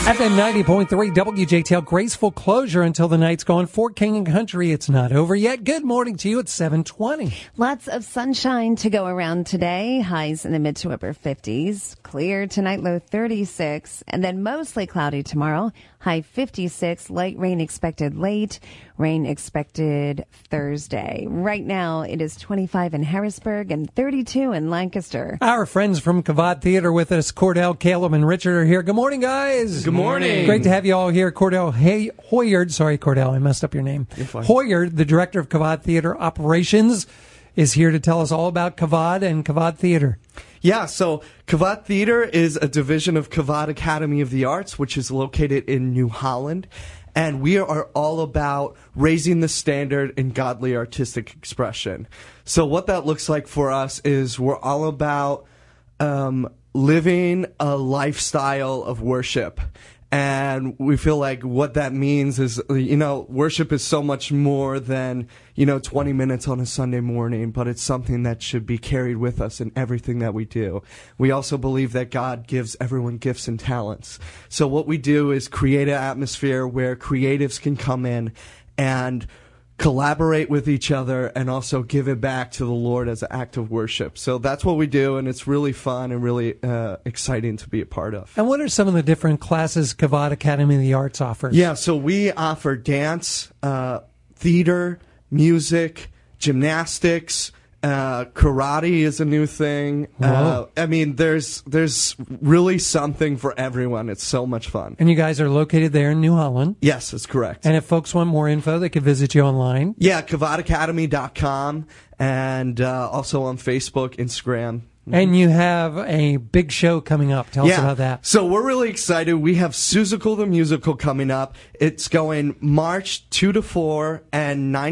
FM 90.3 WJTL, graceful closure until the night's gone. Fort King and Country, it's not over yet. Good morning to you at 7:20. Lots of sunshine to go around today. Highs in the mid to upper 50s. Clear tonight, low 36. And then mostly cloudy tomorrow. High 56. Light rain expected late. Rain expected Thursday. Right now, it is 25 in Harrisburg and 32 in Lancaster. Our friends from Kavad Theater with us, Cordell, Caleb, and Richard are here. Good morning, guys. Good morning. Great to have you all here. Cordell Hoyard, sorry, Cordell, I messed up your name. You're fine. Hoyard, the director of Kavad Theater Operations, is here to tell us all about Kavad and Kavad Theater. Yeah, so Kavad Theater is a division of Kavad Academy of the Arts, which is located in New Holland. And we are all about raising the standard in godly artistic expression. So what that looks like for us is we're all about living a lifestyle of worship. And we feel like what that means is, worship is so much more than, 20 minutes on a Sunday morning, but it's something that should be carried with us in everything that we do. We also believe that God gives everyone gifts and talents. So what we do is create an atmosphere where creatives can come in and collaborate with each other and also give it back to the Lord as an act of worship. So that's what we do, and it's really fun and really exciting to be a part of. And what are some of the different classes Kavad Academy of the Arts offers? Yeah, so we offer dance, theater, music, gymnastics, karate is a new thing. There's really something for everyone. It's so much fun. And you guys are located there in New Holland? Yes, that's correct. And if folks want more info, they can visit you online? Yeah, KavadAcademy.com and also on Facebook, Instagram. And you have a big show coming up. Tell us about that. So we're really excited. We have Seussical the Musical coming up. It's going March 2 to 4 and 9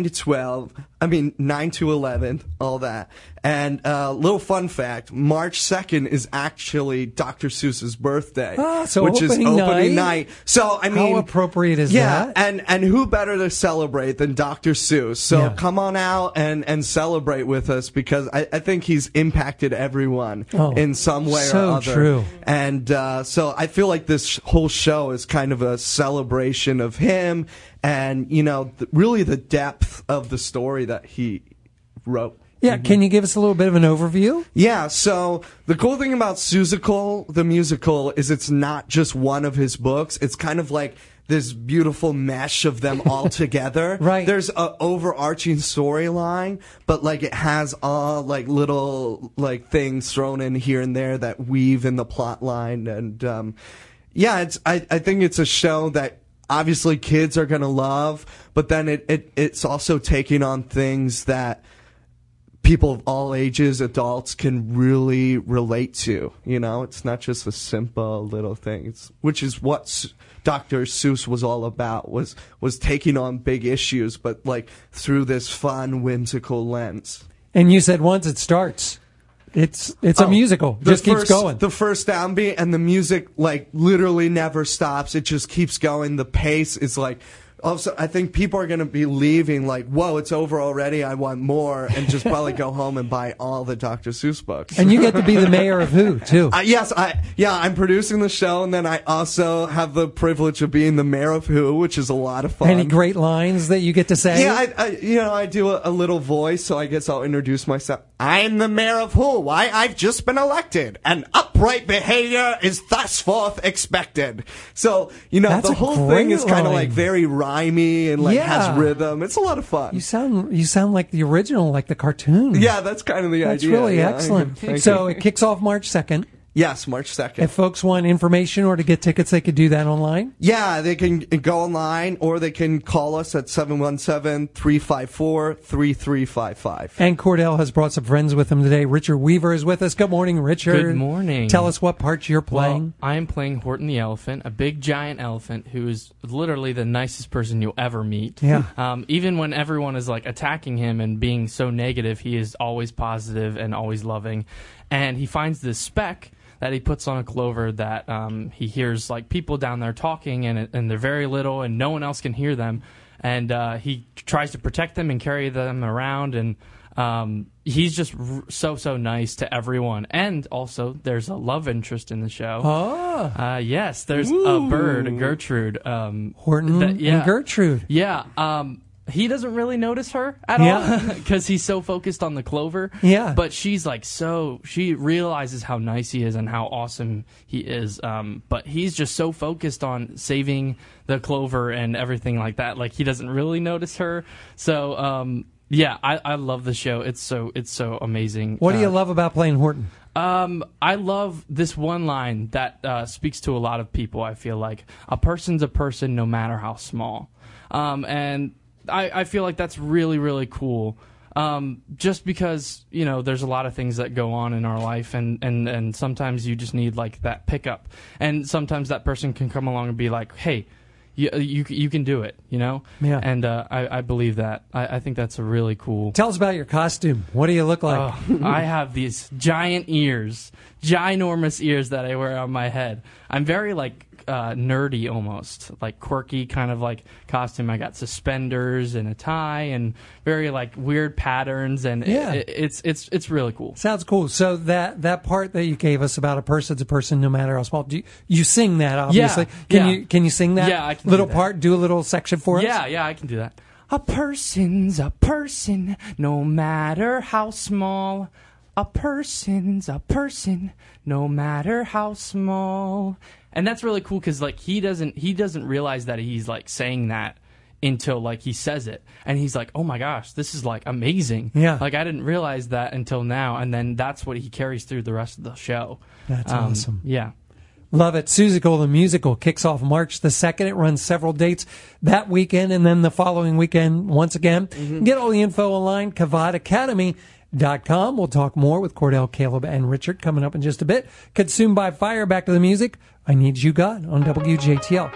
to 11, all that. And little fun fact, March 2nd is actually Dr. Seuss's birthday, which is opening night. So, how appropriate is that? Yeah, and who better to celebrate than Dr. Seuss? So come on out and celebrate with us, because I think he's impacted everyone in some way or other. So true. And so I feel like this whole show is kind of a celebration of him and, really the depth of the story that he wrote. Yeah, can you give us a little bit of an overview? Yeah, so the cool thing about Seussical the Musical is it's not just one of his books. It's kind of like this beautiful mesh of them all together. Right. There's an overarching storyline, but it has all little things thrown in here and there that weave in the plot line. And I think it's a show that obviously kids are going to love, but then it's also taking on things that people of all ages, adults, can really relate to. It's not just a simple little thing, which is what Dr. Seuss was all about, was taking on big issues, but through this fun, whimsical lens. And you said once it starts, it's a musical. Just keeps going. The first downbeat and the music literally never stops. It just keeps going. The pace is also, I think people are going to be leaving whoa, it's over already, I want more, and just probably go home and buy all the Dr. Seuss books. And you get to be the mayor of Who, too. Yes, I'm producing the show, and then I also have the privilege of being the mayor of Who, which is a lot of fun. Any great lines that you get to say? Yeah, I do a little voice, so I guess I'll introduce myself. I'm the mayor of Who. Why, I've just been elected, and upright behavior is thusforth expected. So, That's the whole thing is kind of very rhymey and has rhythm. It's a lot of fun. You sound like the original, like the cartoon. Yeah, that's kind of the idea. That's really excellent. So it kicks off March 2nd. Yes, March 2nd. If folks want information or to get tickets, they could do that online? Yeah, they can go online, or they can call us at 717-354-3355. And Cordell has brought some friends with him today. Richard Weaver is with us. Good morning, Richard. Good morning. Tell us what part you're playing. Well, I am playing Horton the Elephant, a big giant elephant who is literally the nicest person you'll ever meet. Yeah. Even when everyone is attacking him and being so negative, he is always positive and always loving. And he finds this speck that he puts on a clover that he hears people down there talking, and they're very little and no one else can hear them. and he tries to protect them and carry them around, and he's just so nice to everyone. And also, there's a love interest in the show. Oh. Yes, there's a bird, a Gertrude. Horton and Gertrude. Yeah. He doesn't really notice her at all because he's so focused on the clover. Yeah. But she's like she realizes how nice he is and how awesome he is. But he's just so focused on saving the clover and everything like that. Like, he doesn't really notice her. So, yeah, I love the show. It's so amazing. What do you love about playing Horton? I love this one line that speaks to a lot of people. I feel like a person's a person no matter how small. And I feel like that's really, really cool. Just because, there's a lot of things that go on in our life, and sometimes you just need like that pickup. And sometimes that person can come along and be like, hey, you can do it, Yeah. And I believe that. I think that's a really cool. Tell us about your costume. What do you look like? I have these ginormous ears that I wear on my head. I'm very nerdy almost, like quirky kind of like costume. I got suspenders and a tie and very like weird patterns, and it's really cool. Sounds cool. So that part that you gave us about a person's a person no matter how small, do you sing that obviously? Can you sing that? Yeah, I can little do that. part, do a little section for us? Yeah, I can do that. A person's a person no matter how small. A person's a person no matter how small. And that's really cool because like he doesn't realize that he's like saying that until like he says it, and he's like, oh my gosh, this is like amazing. Yeah, like I didn't realize that until now, and then that's what he carries through the rest of the show. That's awesome. Yeah. Love it. Seussical the Musical kicks off March the 2nd. It runs several dates that weekend and then the following weekend once again. Get all the info online, KavadAcademy.com. We'll talk more with Cordell, Caleb, and Richard coming up in just a bit. Consumed by Fire. Back to the music. I Need You, God on WJTL.